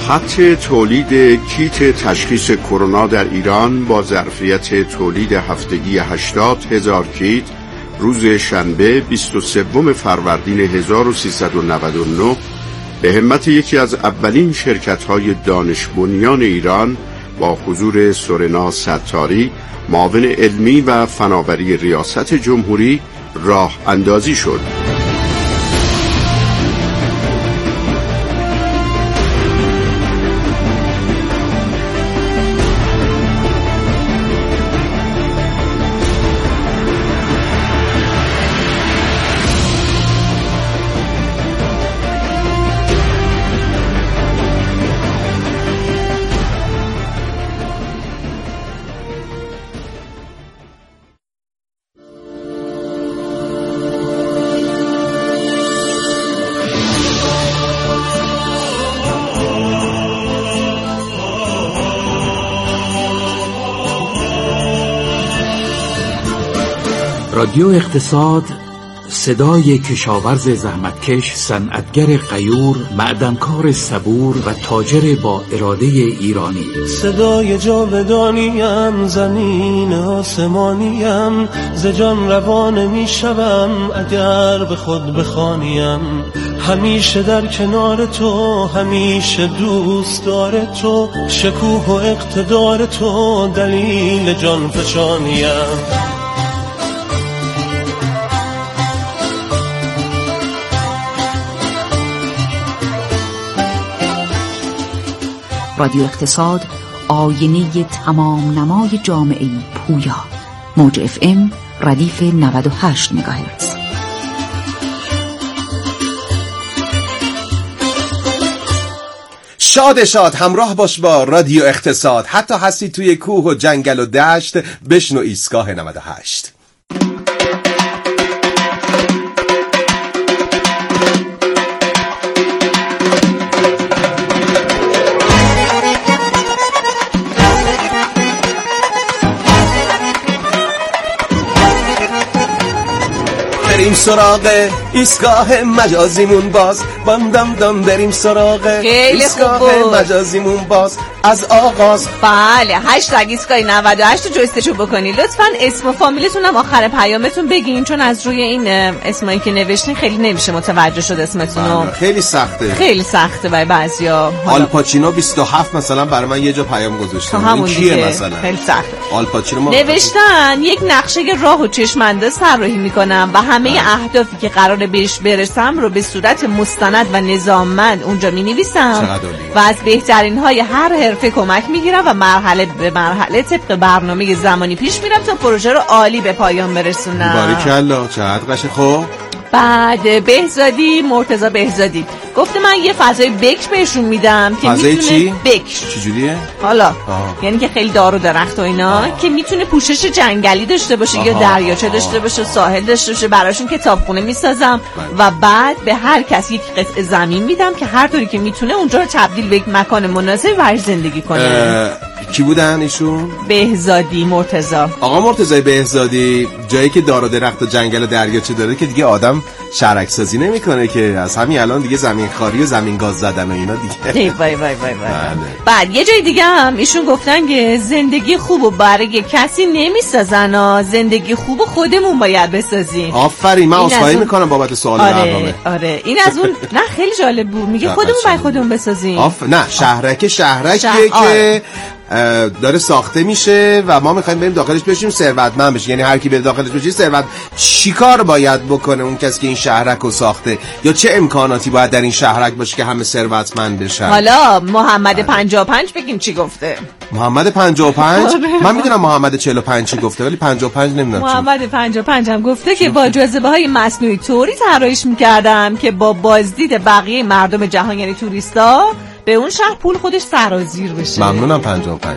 خط تولید کیت تشخیص کرونا در ایران با ظرفیت تولید هفتگی 80,000 کیت روز شنبه 23 فروردین 1399 به همت یکی از اولین شرکت‌های دانش بنیان ایران با حضور سورنا ستاری، معاون علمی و فناوری ریاست جمهوری راه اندازی شد. رادیو اقتصاد، صدای کشاورز زحمتکش، صنعتگر غیور، معدنکار صبور و تاجر با اراده ایرانی. صدای جاودانیم، زمین آسمانیم، ز جان روان می شوم اگر به خود بخوانیم. همیشه در کنار تو، همیشه دوست دار تو، شکوه و اقتدار تو دلیل جان فشانیم. رادیو اقتصاد، آینه تمام نمای جامعه پویا. موج FM ردیف 98 مگاهرتز. شاد همراه باش با رادیو اقتصاد. حتی هستی توی کوه و جنگل و دشت، بشنو ایستگاه 98. بریم سراغ ایستگاه مجازیمون باز، باندم دام بریم سراغ ایستگاه مجازیمون باز از آغاز. بله، هشتگ ایستگاه 98 رو جستجو بکنید. لطفاً اسم و فامیلتون هم آخر پیامتون بگین، چون از روی این اسمایی که نوشتین خیلی نمیشه متوجه شد اسمتون رو. خیلی سخته، خیلی سخته برای بعضیا. آلپاچینو 27 مثلا برای من یه جا پیام گذاشته. این کیه مثلا؟ خیلی سخته. آلپاچینو نوشتن یک نقشه راه و چشم‌انداز طراحی میکنم و همه اهدافی که قراره بهش برسم رو به صورت مستند و نظاممند اونجا می‌نویسم و از بهترین های هر حرفه کمک میگیرم و مرحله به مرحله طبق برنامه زمانی پیش میرم تا پروژه رو عالی به پایان برسونم. باریکلا، چقدر قشنگ. خب بعد بهزادی، مرتضی بهزادی گفته من یه فضای بکر بهشون میدم که میتونه چی؟ بکر چجوریه؟ حالا یعنی که خیلی دار و درخت و اینا که میتونه پوشش جنگلی داشته باشه یا دریاچه داشته باشه، ساحل داشته باشه. براشون کتابخونه میسازم و بعد به هر کسی یک قطعه زمین میدم که هر طوری که میتونه اونجا رو تبدیل به یک مکان مناسب برای زندگی کنه. کی بودن ایشون؟ بهزادی مرتضی. آقا مرتضی بهزادی، جایی که دار و درخت و جنگل و دریاچه داره که دیگه آدم شهرک سازی نمیکنه که، از همین الان دیگه زمین خاری و زمین گاز زدن و اینا دیگه. وای. بعد یه جای دیگه هم ایشون گفتن که زندگی خوبو برای کسی نمیسازن، زندگی خوبو خودمون باید بسازیم. آفرین، من عذرخواهی میکنم بابت سوال برنامه. آره این از اون نه خیلی جالب بود، میگه خودمون باید خودمون بسازیم. نه شهرکیه که داره ساخته میشه و ما میخوایم بریم داخلش بشیم ثروتمند بشیم. یعنی هر کی بره داخلش بشه ثروت. چیکار باید بکنه اون کسی که این شهرک رو ساخته، یا چه امکاناتی باید در این شهرک باشه که همه ثروتمند بشن؟ حالا محمد 55 بگیم چی گفته. محمد 55 من میدونم محمد 45 چی گفته ولی 55 نمیدونم. محمد 55 هم گفته که با جاذبه‌های مصنوعی طوری طراحیش می‌کردم که با بازدید بقیه مردم جهان یعنی توریستا به اون شهر پول خودش سرازیر بشه. ممنونم 55.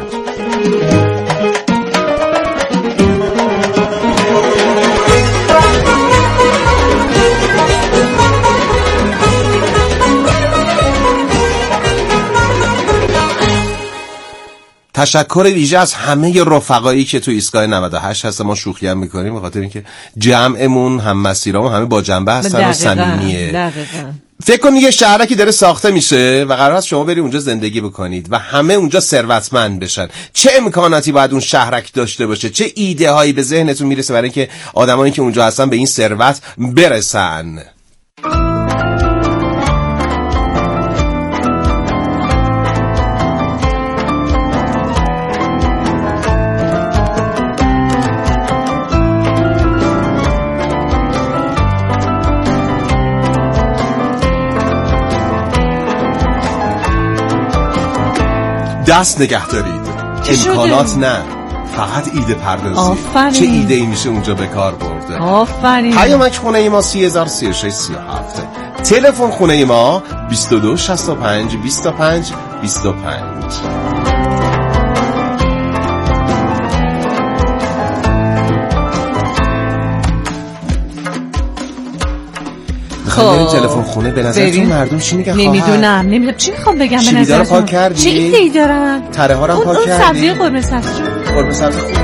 تشکر ویژه از همه رفقایی که تو ایستگاه 98 هست. ما شوخی هم میکنیم به خاطر اینکه جمعمون هم مسیرامون همه با جنبه هستن و صمیمیه. فکر کن یه شهرکی داره ساخته میشه و قرار است شما بری اونجا زندگی بکنید و همه اونجا ثروتمند بشن. چه امکاناتی باید اون شهرک داشته باشه؟ چه ایده هایی به ذهنتون میرسه برای اینکه آدمایی که اونجا هستن به این ثروت برسن؟ دست نگه دارید. امکانات نه، فقط ایده پردازی. آفرین. چه ایده ای میشه اونجا به کار برده؟ آفرین. پیامک خونه ما 303637. تلفن خونه ما 22 65 25 25. خب تلفن خونه به نظرتون مردم چی میگن؟ نمیدونم چی میخوام بگم. به نظرتون پاک کردی؟ چه ایده‌ای دارن؟ تره ها رو هم پاک کردی؟ اون سبزی قرمه سبزی قرمه سبزی خوب.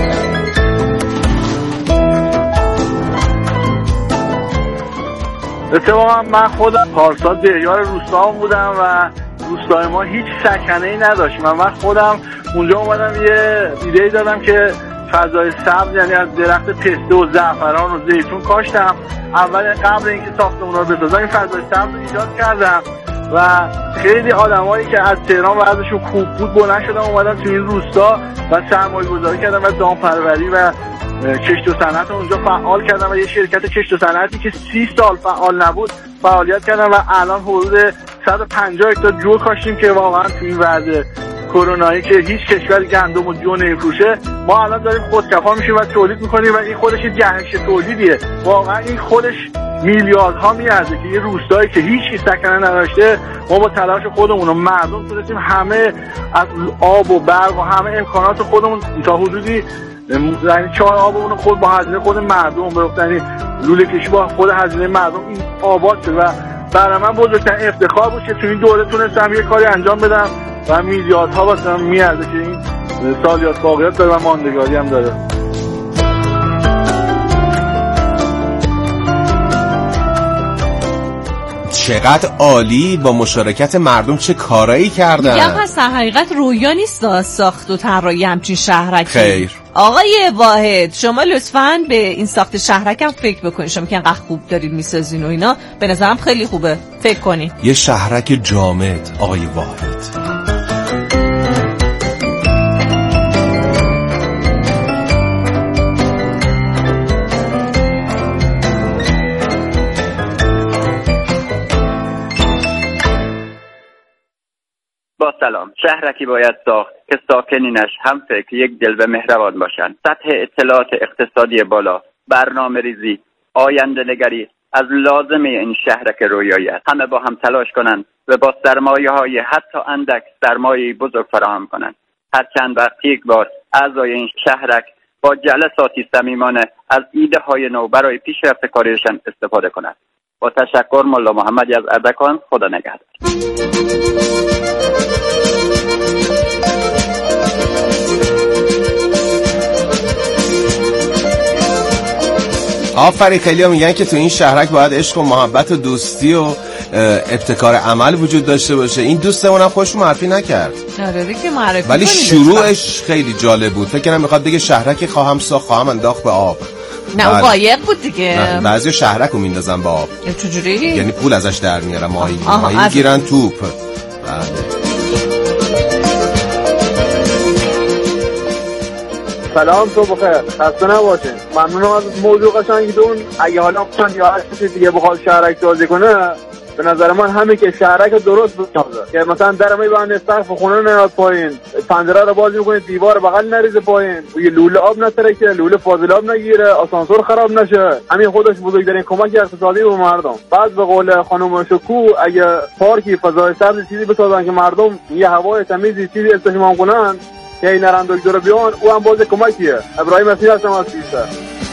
اتفاقا من خودم پارسال دهیار روستا بودم و روستای ما هیچ سکنه‌ای نداشت. من خودم اونجا اومدم یه ایده‌ای دادم که فضای سبز، یعنی از درخت پسته و زعفران و زیتون کاشتم. اول قبل اینکه ساختمونا رو بسازم این فضای سبز رو ایجاد کردم و خیلی آدمایی که از تهران وضعشون خوب بود بلند شدن اومدن تو این روستا و سرمایه‌گذاری کردن و دامپروری و کشت و صنعت اونجا فعال کردن و یه شرکت کشت و صنعتی که 30 سال فعال نبود فعالیت کردن و الان حدود 150 هکتار جو کاشتیم که واقعا تو این وضع کرونایی که هیچ کشوری گندم و جو نمیفروشه ما الان داریم خودکفا میشیم و تولید میکنیم و این خودش جهش تولیدیه. واقعا این خودش میلیاردها میارزه که یه روستایی که هیچ سکنه نداشته ما با تلاش خودمون و مردم تونستیم همه از آب و برق و همه امکانات خودمون تا حدودی، یعنی 4 آبمون خود با هزینه خود مردم برفتن، یعنی لوله کشی با خود هزینه مردم این آباد شد و برای من بزرگترین افتخار بود که تو این دوره تونستم یه کاری انجام بدم و میلیاردها واسه من میارزه که این سالیات باقیات داره و ماندگاری هم داره. چقدر عالی، با مشارکت مردم چه کارایی کردن. میگم پس در حقیقت رویا نیست ساخت و طراحی همچین شهرکی. خیر آقای واحد شما لطفاً به این ساخت شهرک هم فکر بکنید. شما که انقدر خوب دارید میسازین و اینا به نظرم خیلی خوبه فکر کنید. یه شهرک جامد آقای واحد. با سلام. شهرکی باید ساخت که ساکنینش هم فکر یک دل و مهربان باشند. سطح اطلاعات اقتصادی بالا، برنامه ریزی، آینده نگری از لازمه این شهرک رویایی است. همه با هم تلاش کنند و با سرمایه‌های حتی اندک سرمایه بزرگ فراهم کنند. هر چند وقت یک بار اعضای این شهرک با جلساتی صمیمانه از ایده های نو برای پیشرفت کاریشان استفاده کنند. با تشکر، ملا محمدی از اردکان. خدا نگهدار. آفرین. خیلی ها میگن که تو این شهرک باید عشق و محبت و دوستی و ابتکار عمل وجود داشته باشه. این دوستمون هم خوش معرفی نکرد. آره که معرفی ولی شروعش خیلی جالب بود. فکر کنم میخواد بگه شهرک خواهم ساخت، خواهم انداخت به آب. نه اون قایق بود دیگه. بعضی شهرک رو میندازن با آب. چجوری؟ یعنی پول ازش در میارن، ماهی میگیرن توپ. سلام، تو بخیر، خسته نباشین. ممنونم از موضوع قشنگتون. اگه حالا چند یا هر کسی دیگه بخواد شهرک سازی کنه، به نظر من همین که شهرک درست بسازه، که مثلا در میبنده سقف خونه نیاد پایین، پنجره رو باز میکنه، دیوار بغل نریزه پایین، یه لوله آب نترکه، لوله فاضل آب نگیره، آسانسور خراب نشه. همین خودش بزرگترین کمک اقتصادی به مردم. بعد به قول خانم شکو اگه پارکی فضای سبز چیزی بسازن که مردم یه هوای تمیزی چیزی استفاده کنن که این نران دکتر بیان، او هم باز کمکیه. ابراهیم مسیح هستم از کیسه.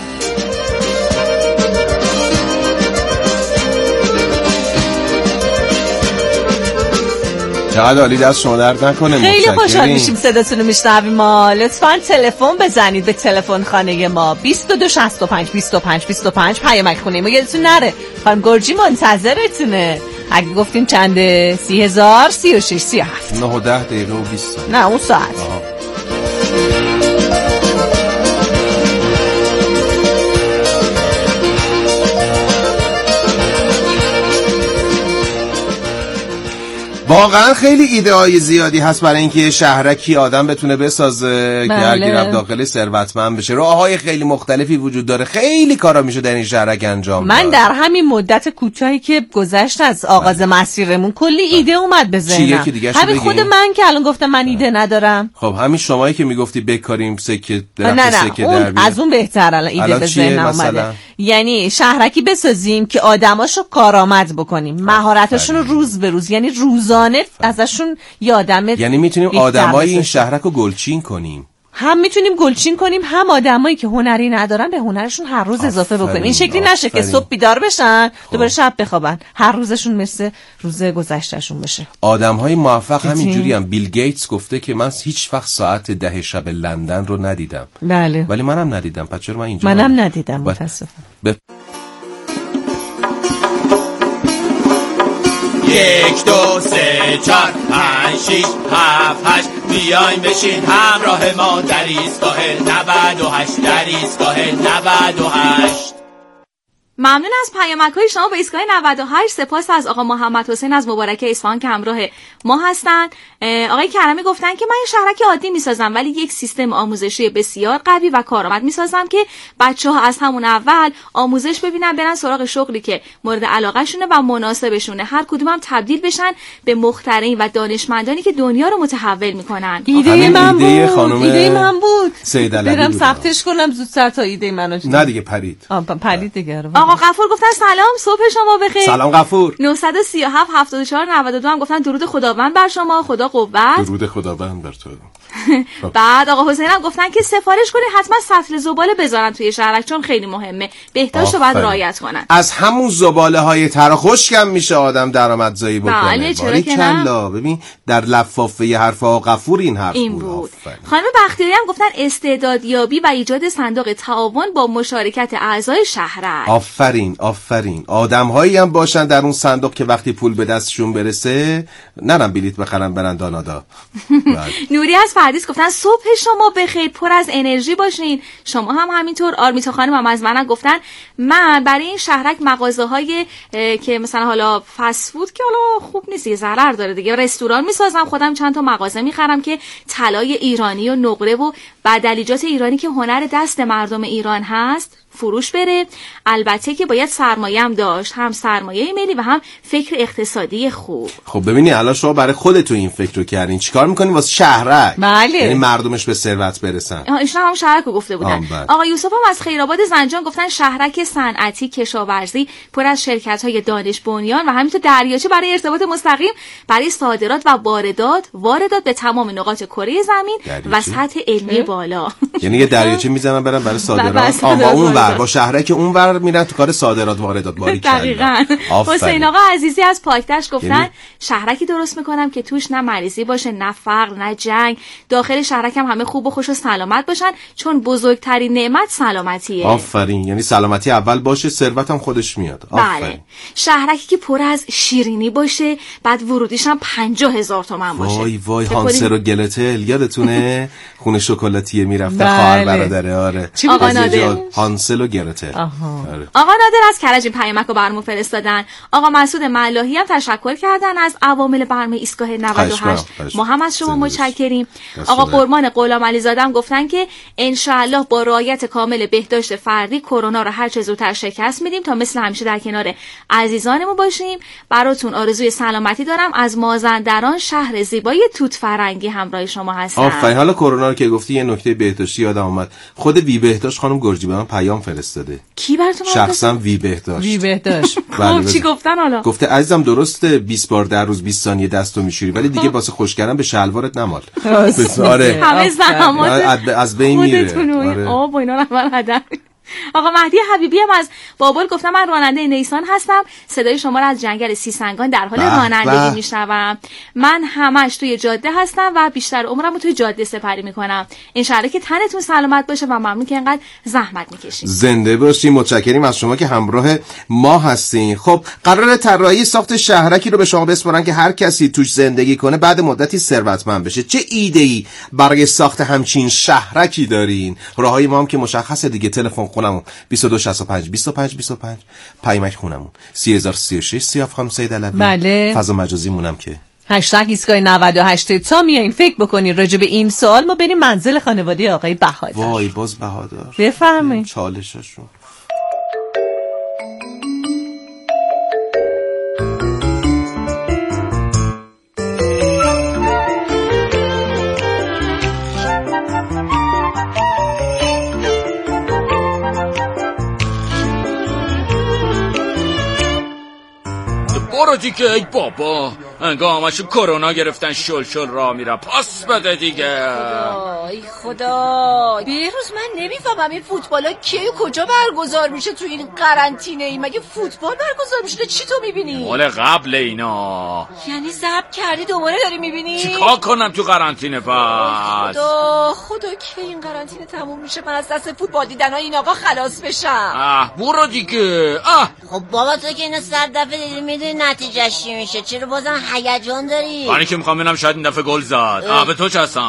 چقدر عالی، دست شما درد نکنه. خیلی خوشحال میشیم صداتون رو میشنویم. ما لطفاً تلفن بزنید به تلفن خانه ما 22 65 25 25. پیامک خونه ما یادتون نره. خانم گرجی منتظرتونه. اگه گفتین چنده 30,000 36 37 9 و 10 دقیقه و 20 ثانیه. نه اون ساعت. واقعا خیلی ایده های زیادی هست برای اینکه شهرکی آدم بتونه بسازه که هرکی رفت داخل ثروتمند بشه. راههای خیلی مختلفی وجود داره، خیلی کارا میشه در این شهرک انجام داد. من در همین مدت کوتاهی که گذشت از آغاز مسیرمون کلی ایده اومد به ذهنم. همین خود من که الان گفتم من ایده ندارم. خب همین شمایی که میگفتی بکاریم سکه درخت نه سکه در از اون بهتر الان ایده به ذهنم اومده. یعنی شهرکی بسازیم که آدماشو کارآمد بکنیم، مهارتاشون رو روز به روز، یعنی روزانه ازشون یادم. یعنی میتونیم آدمای این شهرک رو گلچین کنیم. هم میتونیم گلچین کنیم، هم آدمایی که هنری ندارن به هنرشون هر روز اضافه بکنیم. این شکلی نشه که صبح بیدار بشن دوباره شب بخوابن، هر روزشون مثل روز گذشتهشون بشه. آدمهای موفق همینجوری هم. بیل گیتس گفته که من هیچ وقت ساعت 10 شب لندن رو ندیدم. بله. ولی منم ندیدم. پس چرا من اینجا منم ندیدم متاسفم. 1 2 3 4 5 6 7 8 بیاین بشین همراه ما در ایستگاه 98 در ایستگاه 98. ممنون از پیامک‌های شما به ایستگاه 98. سپاس از آقا محمد حسین از مبارکه اصفهان که همراه ما هستند. آقای کرمی گفتن که من یه شهرک عادی میسازم ولی یک سیستم آموزشی بسیار قوی و کارآمد میسازم که بچه‌ها از همون اول آموزش ببینن، برن سراغ شغلی که مورد علاقه شونه و مناسبشونه، هر کدوم هم تبدیل بشن به مخترعین و دانشمندانی که دنیا رو متحول میکنن. ایده من بود. برم ثبتش کنم زودتر تا ایده منو. نه دیگه پرید دیگه. آقا غفور گفتن سلام، صبح شما بخیر. سلام غفور. 937 74 92 هم گفتن درود خداوند بر شما، خدا قوت. درود خداوند بر تو. بعد آقا حسین هم گفتن که سفارش کنید حتما سطل زباله بذارن توی شهرک چون خیلی مهمه، بهداشت رو باید رعایت کنن. از همون زباله های تر خشکم میشه آدم درآمدزایی بکنه. بله چرا که نه. ببین در لفافه حرف آقا غفور این حرف بود. خانم بختیاری هم گفتن استعدادیابی و ایجاد صندوق تعاون با مشارکت اعضای شهرک. آفرین. آدم‌هایی هم باشن در اون صندوق که وقتی پول به دستشون برسه نرن بلیت بخرن برن دانادا. نوری از فردیس گفتن صبح شما بخیر، پر از انرژی باشین. شما هم همینطور. آرمیتا خانم هم از من گفتن من برای این شهرک مغازه‌های که مثلا حالا فست فود که حالا خوب نیست، یه ضرر داره دیگه، رستوران میسازم، خودم چند تا مغازه میخرم که طلای ایرانی و نقره و بدلیجات ایرانی که هنر دست مردم ایران هست فروش بره. البته که باید سرمایه هم داشت، هم سرمایه ملی و هم فکر اقتصادی خوب. خب ببینی الان شما برای خودتون این فکر رو کردین، چیکار میکنین واسه شهرک؟ بله. یعنی مردمش به ثروت برسن. ایشون هم شهرک رو گفته بودن. آقا یوسف هم از خیرآباد زنجان گفتن شهرک صنعتی کشاورزی پر از شرکت‌های دانش بنیان و همینطور دریاچه برای ارتباط مستقیم برای صادرات و واردات به تمام نقاط کره زمین و سطح علمی بالا. یعنی یه دریاچه میزنن برن برای صادرات، با شهرک اونور میرن تو کار صادرات واردات. دقیقاً. حسین آقا عزیزی از پاکدشت گفتن شهرکی درست میکنم که توش نه مریضی باشه، نه فقر، نه جنگ. داخل شهرک هم همه خوب و خوش و سلامت باشن چون بزرگترین نعمت سلامتیه. آفرین. یعنی سلامتی اول باشه، ثروت هم خودش میاد. بله. شهرکی که پر از شیرینی باشه، بعد ورودیش هم 50,000 تومان باشه. وای هانسل و گلتل یادتونه؟ خونه شکلاتی میرفته خواهر برادره. آره. آقا نادر هانسل و گرته. آقا نادر از کرج پیامک رو برامون فرستادن. آقا مسعود ملاحی هم تشکر کردن از عوامل برنامه ایستگاه 98. ما هم از شما متشکریم. آقا قرمان غلامعلی زاده هم گفتن که ان شاءالله با رعایت کامل بهداشت فردی کرونا رو هر چه زودتر شکست میدیم تا مثل همیشه در کنار عزیزانمون باشیم. براتون آرزوی سلامتی دارم. از مازندران شهر زیبای توت فرنگی همراه شما هستم. آفرین. حالا کرونا رو که گفتی یه نکته بهداشتی یادم اومد. خود وی بهداشت خانم گرجی به من پیام فرستاده. کی براتون شخصا وی بهداشت. خب چی گفتن حالا؟ گفته عزیزم درسته 20 بار در روز 20 ثانیه دستو میشوری ولی دیگه واسه خوش کردن به شلوارت نمال. آره. همه زحمات از بین میره. آب و اینا رو من هدر. آقا مهدی حبیبی هم از بابل گفتم من راننده نیسان هستم، صدای شما را از جنگل سیسنگان در حال رانندگی میشنوم. من همش توی جاده هستم و بیشتر عمرم رو توی جاده سپری میکنم. ان شاءالله که تنتون سلامت باشه و ممنون که اینقدر زحمت میکشید. زنده باشین. متشکریم از شما که همراه ما هستین. خب قرار طراحی ساخت شهرکی رو به شما بسپارن که هر کسی توش زندگی کنه بعد مدتی ثروتمند بشه. چه ایده‌ای برای ساخت همچین شهرکی دارین؟ راههای ما هم که مشخصه دیگه. تلفن خونمون 2265 25 25، پیامک خونمون 3036 سیاف سید علوی. بله. فضا مجازی مونم که هشتگ ایستگاه 98. تا میایین فکر بکنین راجع به این سوال ما بریم منزل خانواده آقای بهادر. وای باز بهادر. بفرمایید. چالششون. برو دیگه ای بابا، انگاه همشون کرونا گرفتن شل راه میرن. پاس بده دیگه. ای خدا بیروز من نمیفهمم این فوتبالا کی کجا برگزار میشه تو این قرنطینه ای؟ مگه فوتبال برگزار میشه؟ چی تو میبینی؟ مال قبل اینا. یعنی ضبط کردی دوباره داری میبینی؟ چیکار کنم تو قرنطینه پس؟ خدا کی این قرنطینه تموم میشه من از دست فوتبال دیدنای این آقا خلاص بشم؟ برو دیگه. خب بابا تو که اینو 100 دفعه دیدی میدونی نتیجهش چی میشه، چرا بازم هیجان داری؟ من که میخوام ببینم شاید این دفعه گل زد. به تو چه هستن؟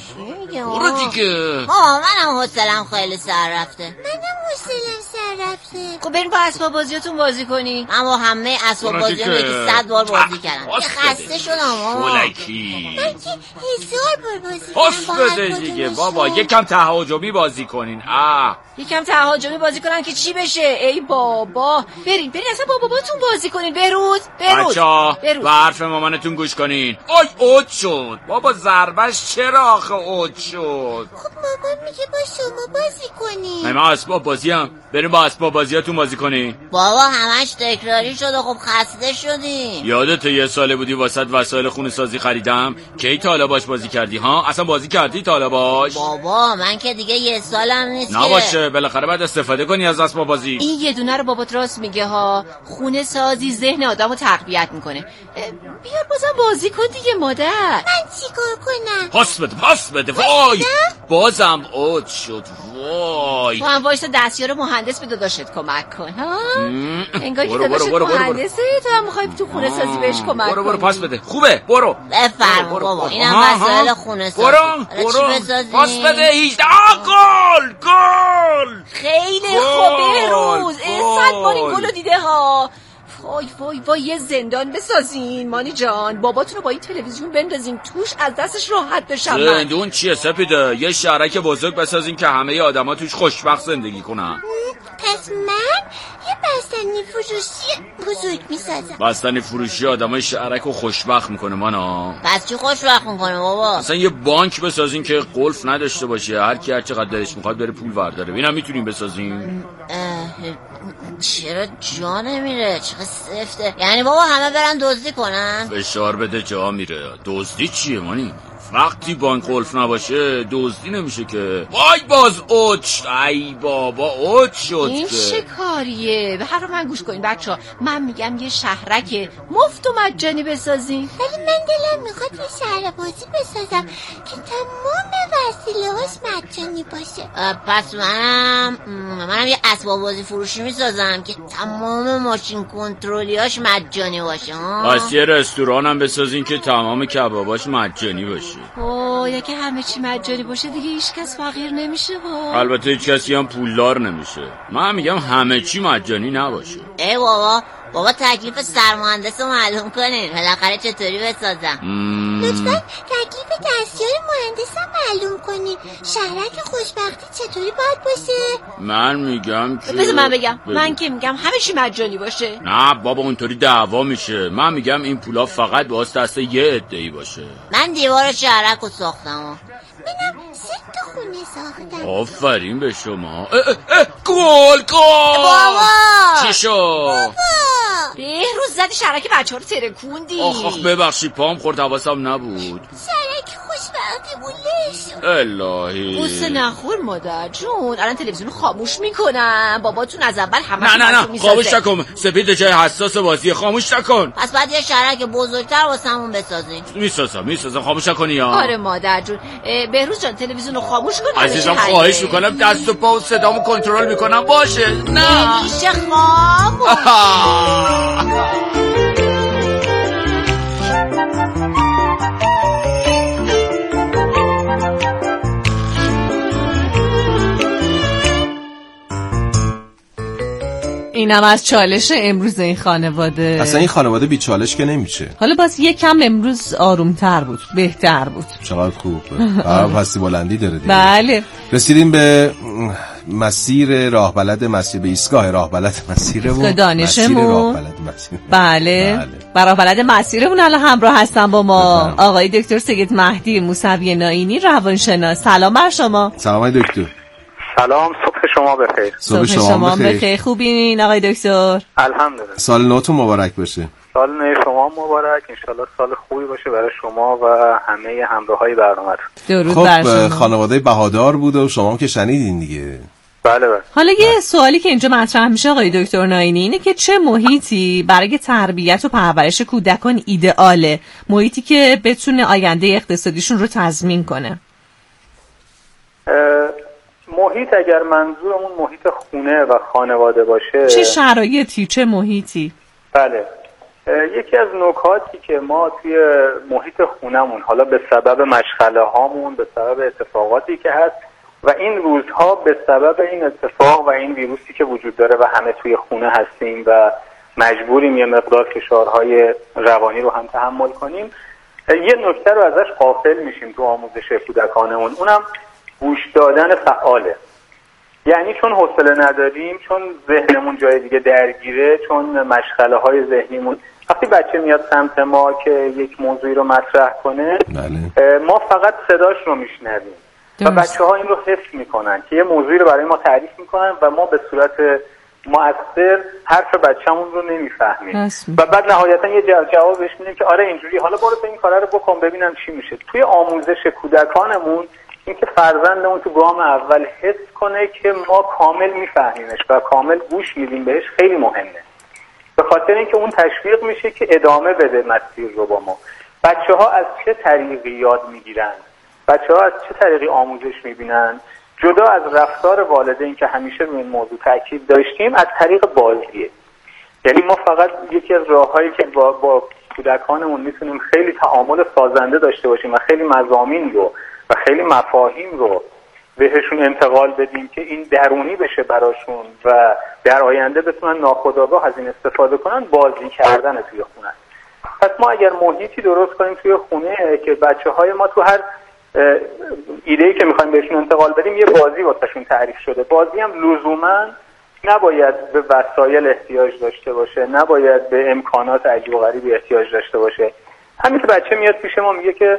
برو دیگه. منم حوصله‌ام خیلی سر رفته. منم حوصله‌ام سر رفته. خب بریم با اسباب بازیاتون بازی کنی. من با همه اسباب بازیام یکی 100 بار بازی کردم. خسته شدم. ولکی. من که 1000 بار بازی کردم. پاس بده دیگه بابا، یکم تهاجمی بازی کنین. یکم تهاجمی بازی کنن که چی بشه؟ ای بابا برین اصلا با باباتون بازی کنین. بروز بچا به حرف مامانتون گوش کنین. آی اوت شد بابا، ضربش چرا آخه اوت شد؟ خب مامان میگه با شما بازی کنین. من اسباب بازیم، بریم با اسباب بازیاتون بازی کنین. بابا همش تکراری شده. خب خسته شدیم. یادت یه ساله بودی واسط وسایل خونه سازی خریدم؟ کی تا حالا باش بازی کردی ها؟ اصلا بازی کردی تا حالا باش؟ بابا من که دیگه یه سالم نیست. نباشه بالاخره بعد استفاده کنی از اسباب بازی. این یه دونه رو بابات راست میگه ها، خونه سازی ذهن آدمو تقویت میکنه. بیا بازم بازی کن دیگه مادر. من چیکار کنم؟ پاس بده. وای بازم اوت شد. وای تو هم وایسا دستیار مهندس به داداشت کمک کن ها. انگار که داداشت مهندسه تو هم میخوای تو خونه سازی بهش کمک کنی. برو پاس بده. خوبه برو. بفرما بابا اینم وسایل خونه سازی. برو پاس بده. 18 گل. خیلی خوبه روز. 100 بار این گلو دیده ها. وای یه زندان بسازین مانی جان، باباتونو با این تلویزیون بندازین توش از دستش راحت بشن. زندون چیه سپیده؟ یه شهرک بزرگ بسازین که همه آدما توش خوشبخت زندگی کنن. پس من یه بستنی فروشی بزرگ میسازم. بستنی فروشی آدمای شهرکو خوشبخت میکنه مانا. پس چی خوشبخت میکنه بابا؟ مثلا یه بانک بسازین که قلف نداشته باشه، هر کی هر چقدر دلش میخواد بره پول برداره. اینا میتونیم بسازیم. چرا جا نمیره؟ چقدر سفته. یعنی بابا همه برن دزدی کنن؟ فشار بده جا میره. دزدی چیه مانی؟ وقتی بانک قلف نباشه دزدی نمیشه که. وای باز اوت. ای بابا اوت شد. این چه کاریه؟ به حرف من گوش کنین بچه‌ها. من میگم یه شهرک مفت و مجانی بسازین. ولی من دلم میخواد یه شهر بازی بسازم که تمام وسیله‌هاش مجانی باشه. پس منم یه اسباب بازی فروشی میسازم که تمام ماشین کنترلیاش مجانی باشه. پس یه رستوران هم بسازین که تمام کباباش مجانی باشه. یکی همه چی مجانی باشه دیگه هیچ کس فقیر نمیشه. البته هیچ کسی هم پولدار نمیشه. من میگم همه چی مجانی نباشه. ای بابا تکلیف سرمهندس رو معلوم کنین بالاخره چطوری بسازم. لطفا تکلیف دستیار مهندس رو معلوم کنین. شهرک خوشبختی چطوری باید باشه؟ من میگم که بذار من بگم. من که میگم همه چی مجانی باشه. نه بابا اونطوری دعوا میشه. من میگم این پولا فقط واسه دست یه عده‌ای باشه. من دیوار شهرک رو ساختم. منم 3 تا خونه ساختم. آفرین به شما. گل بابا چی شد؟ بهروز زدی شهرک بچه‌ها رو ترکوندی. آخ ببخشید پام خورد حواسم نبود. شهرک خوشبختی وقتمون نشد. الهی قصه نخور مادر جون. الان تلویزیون خاموش میکنم. باباتون از اول همه نه خاموش نکن. سپید جای حساس بازی خاموش نکن. پس بعد یه شهرک بزرگتر واسمون بسازین. میسازم خاموش نکنی یا؟ آره مادر جون. بهروز جان تلویزیون رو خاموش کن. عزیزم خواهش میکنم دست و پا و صدامو کنترل میکنم باشه. نه میشه خاموش. اینم از چالش امروز این خانواده. اصلا این خانواده بی چالش که نمیشه. حالا باز یکم امروز آرومتر بود، بهتر بود. چقدر خوب. پستی بلندی داره دیگه. بله. رسیدیم به مسیر راه بلد مسیر به ایستگاه راه بلد مسیرمون. دانشمون. بله. راه بلد مسیرمون الان همراه هستن با ما آقای دکتر سید مهدی موسوی نائینی روانشناس. سلام بر شما. سلام دکتر. سلام، صبح شما بخیر. صبح شما بخیر. خوبین آقای دکتر؟ الحمدلله. سال نوتون مبارک باشه. سال نو شما مبارک. انشالله سال خوبی باشه برای شما و همه همراهای برنامه. درود بر شما. خانواده بهادار بود و شما که شنیدین دیگه. بله. حالا یه سوالی که اینجا مطرح میشه آقای دکتر نائینی اینه که چه محیطی برای تربیت و پرورش کودکان ایدئاله؟ محیطی که بتونه آینده اقتصادیشون رو تضمین کنه. محیط اگر منظورمون محیط خونه و خانواده باشه، چه شرایطی، چه محیطی؟ بله. یکی از نکاتی که ما توی محیط خونمون، حالا به سبب مشغله هامون، به سبب اتفاقاتی که هست و این روزها به سبب این اتفاق و این ویروسی که وجود داره و همه توی خونه هستیم و مجبوریم یه مقدار فشارهای روانی رو هم تحمل کنیم، یه نکته رو ازش غافل میشیم تو آموزش کودکانمون، اونم گوش دادن فعاله. یعنی چون حوصله نداریم، چون ذهنمون جای دیگه درگیره، چون مشغله های ذهنیمون، وقتی بچه میاد سمت ما که یک موضوعی رو مطرح کنه، ما فقط صداش رو میشنویم و بچه ها این رو حس میکنن که یه موضوعی رو برای ما تعریف میکنن و ما به صورت مؤثر حرف بچه‌مون رو نمیفهمیم و بعد نهایتا یه جواب بهش میدیم که آره اینجوری، حالا برو این کارا رو بکن ببینم چی میشه. توی آموزش کودکانمون اینکه فرزندمون تو گام اول حس کنه که ما کامل میفهمیمش و کامل گوش میدیم بهش خیلی مهمه. به خاطر اینکه اون تشویق میشه که ادامه بده مسیر رو با ما. بچه‌ها از چه طریقی یاد میگیرن؟ بچه‌ها از چه طریقی آموزش میبینن؟ جدا از رفتار والدین که همیشه روی این موضوع تاکید داشتیم، از طریق بازیه. یعنی ما فقط یکی از راه‌هایی که با کودکانمون میتونیم خیلی تعامل سازنده داشته باشیم و خیلی مضامین رو و خیلی مفاهیم رو بهشون انتقال بدیم که این درونی بشه براشون و در آینده بتونن ناخودآگاه از این استفاده کنن، بازی کردن توی خونه. پس ما اگر محیطی درست کنیم توی خونه که بچه‌های ما تو هر ایده‌ای که می‌خوایم بهشون انتقال بدیم یه بازی واسهشون تعریف شده. بازی هم لزوماً نباید به وسایل احتیاج داشته باشه، نباید به امکانات عجیب و غریبی احتیاج داشته باشه. همین که بچه میاد پیش ما میگه که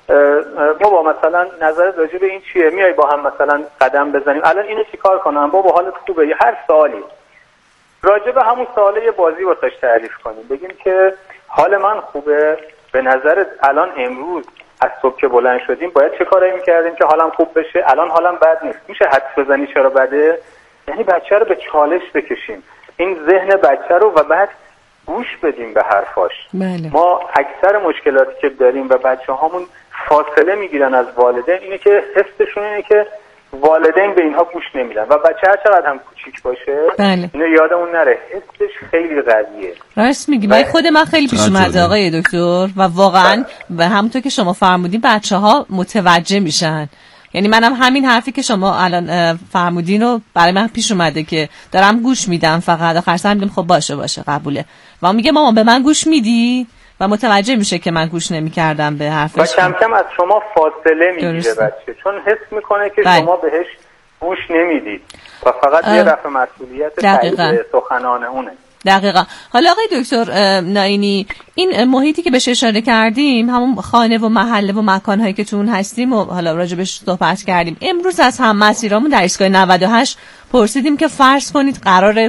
بابا مثلا نظرت راجع به این چیه؟ میای با هم مثلا قدم بزنیم، الان اینو چیکار کنم؟ بابا حالت خوبه؟ یا هر سوالی راجع به همون سواله یه بازی واسش تعریف کنیم، بگیم که حال من خوبه، به نظرت الان امروز از صبح که بلند شدیم باید چه کارایی میکردیم که حالم خوب بشه؟ الان حالم بد نیست، میشه حدس بزنی چرا بده؟ یعنی بچه رو به چالش بکشیم، این ذهن بچه رو، و بعد گوش بدیم به حرفاش. بله. ما اکثر مشکلاتی که داریم و بچه هامون فاصله میگیرن از والدین اینه که حسشون اینه که والدین به اینها گوش نمیدن و بچه هر چقدر هم کوچیک باشه اینو یادمون نره، حسش خیلی قویه. راست میگی. برای خود من خیلی پیش اومده آقای دکتر و واقعا و همونطور که شما فرمودین بچه‌ها متوجه میشن. یعنی منم همین حرفی که شما الان فرمودین رو برای من پیش اومده که دارم گوش میدم، فقط آخر سر میگم خب باشه قبوله و اون میگه مامان به من گوش میدی و متوجه میشه که من گوش نمی‌کردم به حرفش و کم کم از شما فاصله میگیره بچه، چون حس میکنه که شما بهش گوش نمیدید و فقط یه رفع مسئولیت تایید سخنان اونه. دقیقا. حالا آقای دکتر نائینی، این محیطی که بهش اشاره کردیم، همون خانه و محله و مکان‌هایی که تو اون هستیم و حالا راجبش صحبت کردیم، امروز از هم مسیرامون در ایستگاه 98 پرسیدیم که فرض کنید قرار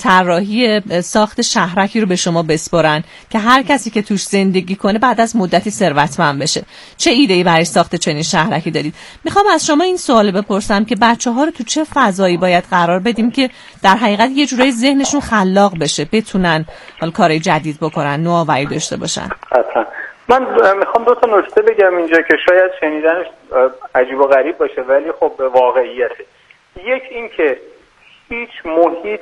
طراحی ساخت شهرکی رو به شما بسپارن که هر کسی که توش زندگی کنه بعد از مدتی ثروتمند بشه، چه ایده‌ای برای ساخت چنین شهرکی دارید؟ میخوام از شما این سوال بپرسم که بچه‌ها رو تو چه فضایی باید قرار بدیم که در حقیقت یه جورایی ذهنشون خلاق بشه، بتونن کارهای جدید بکنن، نوآوری داشته باشن. حتما. من میخوام 2 تا نکته بگم اینجا که شاید شنیدنش عجیب و غریب باشه ولی خب واقعیته. یک این که هیچ محیط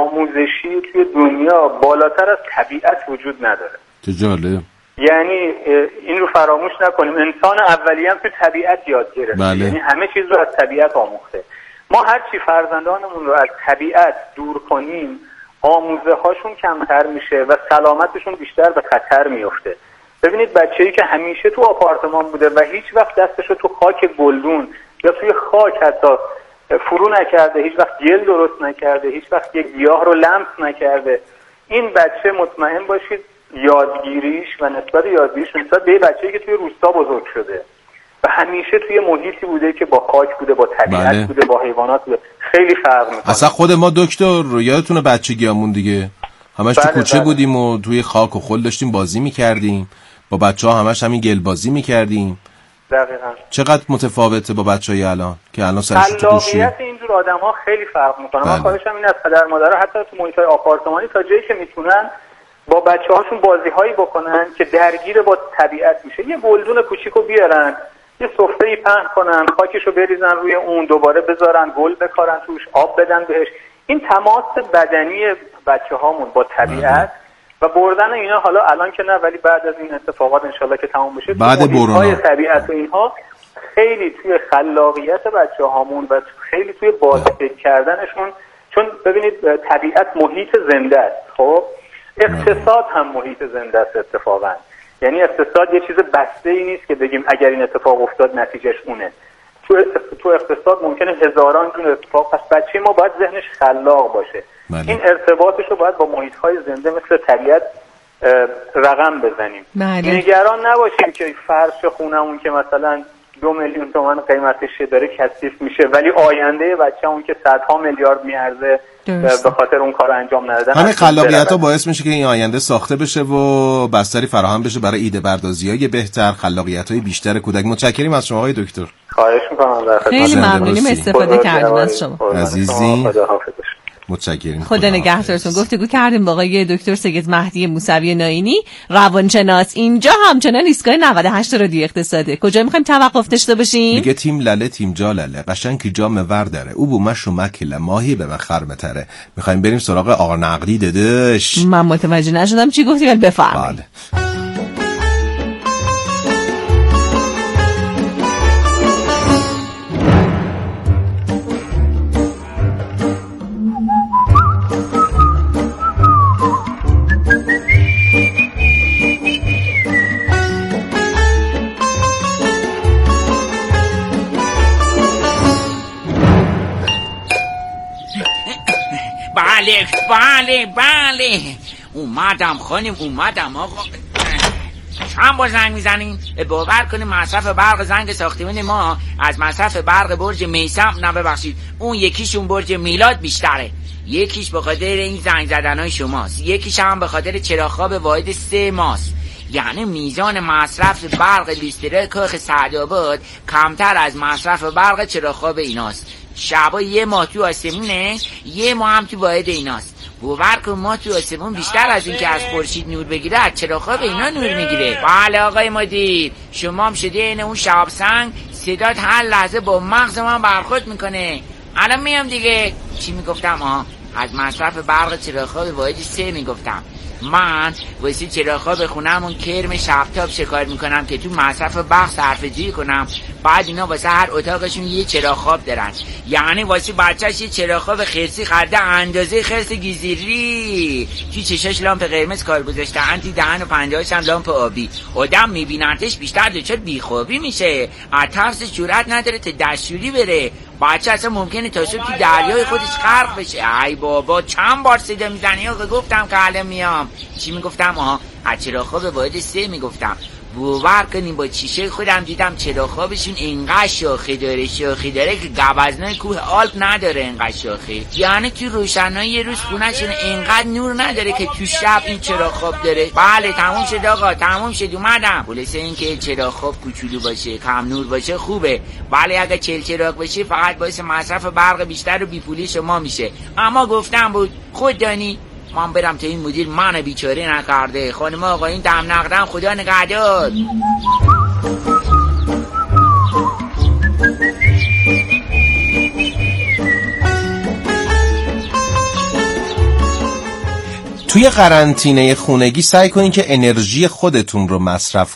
آموزشی توی دنیا بالاتر از طبیعت وجود نداره. چه جالب. یعنی این رو فراموش نکنیم، انسان اولیه هم توی طبیعت یاد گرفته. بله. یعنی همه چیز رو از طبیعت آموخته. ما هرچی فرزندانمون رو از طبیعت دور کنیم آموزه هاشون کمتر میشه و سلامتشون بیشتر به خطر میفته. ببینید بچه‌ای که همیشه تو آپارتمان بوده و هیچ وقت دستشو تو خاک گلدون یا توی خاک حتی فرو نکرده، هیچ وقت گل درست نکرده، هیچ وقت یک گیاه رو لمس نکرده، این بچه مطمئن باشید یادگیریش و نسبت یادگیریش نسبت به بچه‌ای که توی روستا بزرگ شده و همیشه توی محیطی بوده که با خاک بوده، با طبیعت بله. بوده، با حیوانات بوده، خیلی فرق میکنه. اصلا خود ما دکتر رو یادتونه بچگیامون دیگه همش تو کوچه بودیم و توی خاک و خل داشتیم بازی میکردیم، با بچه‌ها همش همین گل بازی میکردیم. دقیقاً. چقدر متفاوته با بچه‌های الان که الان سرشون تو گوشی. خلاقیت اینجور آدم‌ها خیلی فرق میکنه. من خواهشم این از پدر مادرها حتی تو محیط‌های آپارتمانی تا جایی که میتونن با بچه‌هاشون بازی‌هایی بکنن که درگیر با طبیعت میشه. یه گلدون کوچیکو بیارن، یه سفره‌ای پهن کنن، خاکشو بریزن روی اون، دوباره بذارن گل بکارن توش، آب بدن بهش. این تماس بدنی بچه‌هامون با طبیعت و بردن اینا، حالا الان که نه ولی بعد از این اتفاقات انشالله که تمام بشه، بعد های طبیعت و اینها خیلی توی خلاقیت بچه‌هامون و خیلی توی بازفکر کردنشون، چون ببینید طبیعت محیط زنده است. خب اقتصاد هم محیط زنده است اتفاقا. یعنی اقتصاد یه چیز بسته‌ای نیست که بگیم اگر این اتفاق افتاد نتیجهش اونه. تو اقتصاد ممکنه هزاران جور اتفاق، پس بچه ما باید ذهنش خلاق باشه. این ارتباطش رو باید با محیط‌های زنده مثل طبیعت رقم بزنیم. نگران نباشیم که فرش خونمون که مثلا 2 میلیون تومان قیمتش داره کثیف میشه ولی آینده بچه‌مون که صدها میلیارد میارزه به خاطر اون کار انجام ندادن. همین خلاقیت‌ها باعث میشه که این آینده ساخته بشه و بستری فراهم بشه برای ایده پردازی‌های بهتر، خلاقیت‌های بیشتر کودک. متشکریم از شما آقای دکتر. خواهش می‌کنم. خیلی ممنونیم استفاده کردیم از شما. عزیزی. متشکریم. خدا نگهدارتون. گفتگو کردیم با آقای دکتر سید مهدی موسوی ناینی، روانشناس. اینجا همچنان ایستگاه 98 رادیو اقتصاده. کجا می‌خوایم توقف داشته باشیم؟ میگه تیم لاله تیم جالاله قشنگ کی جام ور داره او بومش رو مکله ماهی به خرمتره. می‌خوایم بریم سراغ آقا نقدی داداش. من متوجه نشدم چی گفتی، ولی بفرمایید. بله. بله اومدم خانم، اومدم آقا. چند بار زنگ میزنیم؟ باور کنیم مصرف برق زنگ ساختمان ما از مصرف برق برج میثم، نه ببخشید اون یکیشون برج میلاد بیشتره. یکیش به خاطر این زنگ زدنهای شماست، یکیش هم به خاطر چراغ‌خواب واحد 3 ماست. یعنی میزان مصرف برق لیستر کاخ سعدآباد کمتر از مصرف برق چراغ‌خواب ایناست. شبا 1 ماه تو آسمونه، 1 ماه هم تو واحد ایناست. باور کن ما تو آسمون بیشتر از این که از خورشید نور بگیره از چراغ‌خواب اینا نور میگیره. بله آقای مدیر، شما هم شده این اون شهاب سنگ، صدات هر لحظه با مغز من برخورد میکنه. الان میام دیگه. چی میگفتم؟ از مصرف برق چراغ‌خواب واحد 3 میگفتم. من واسه چراغ‌خواب خونمون کرم شبتاب شکار میکنم که تو مصرف برق صرفه‌جویی کنم. بعد اینا واسه هر اتاقشون یه چراغ‌خواب دارن. یعنی واسه بچه‌ش یه چراغ‌خواب خرسی خریده اندازه خرس گیزیری. تو چشاش لامپ قرمز کار گذاشته، انتی دهن و پنجه‌اش هم لامپ آبی. آدم میبینتش بیشتر دچار بیخوابی میشه. از ترس جرئت نداره تا دستشویی بره. بچه اصلا ممکنه تا صبح تو دریای خودش غرق بشه. ای بابا چند بار صدا میزنی آقا. گفتم که الان میام. چی میگفتم؟ از چراغ‌خواب واحد 3 میگفتم. باور کنیم با چیشه خودم دیدم چرا خوابشون اینقدر شاخه داره که گوزنای کوه آلپ نداره اینقدر شاخه. یعنی تو روشنایی یه روز خونه‌شون اینقدر نور نداره که تو شب این چراغ خواب داره. بله تموم شد آقا، تموم شد، اومدم. خلاصه این که چراغ خواب کوچولو باشه، کم نور باشه خوبه، ولی اگه چراغ باشه فقط باعث مصرف برق بیشتر و بیپولی شما میشه. اما گفتم بود خود دانی من برم تا این مدیر من بیچاره نکرده. خانم آقا این دم نقدم خدا نگهدار. توی قرنطینه خونگی سعی کنین که انرژی خودتون رو مصرف